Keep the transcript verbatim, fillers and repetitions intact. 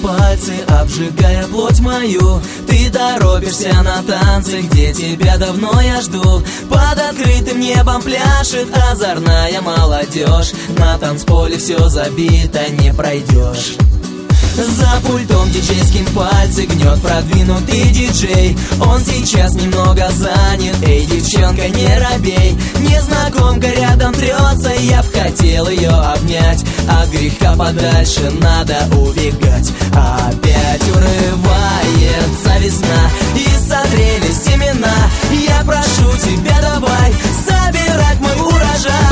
пальцы, обжигая плоть мою. Ты торопишься на танцы, где тебя давно я жду. Под открытым небом пляшет озорная молодежь. На танцполе все забито, не пройдешь. За пультом диджейским пальцы гнет продвинутый диджей. Он сейчас немного занят, эй, девчонка, не робей. Незнакомка рядом трется, я б хотел ее обнять. От греха подальше надо убегать. Опять урывается весна, и созрели семена. Я прошу тебя, давай собирать мой урожай.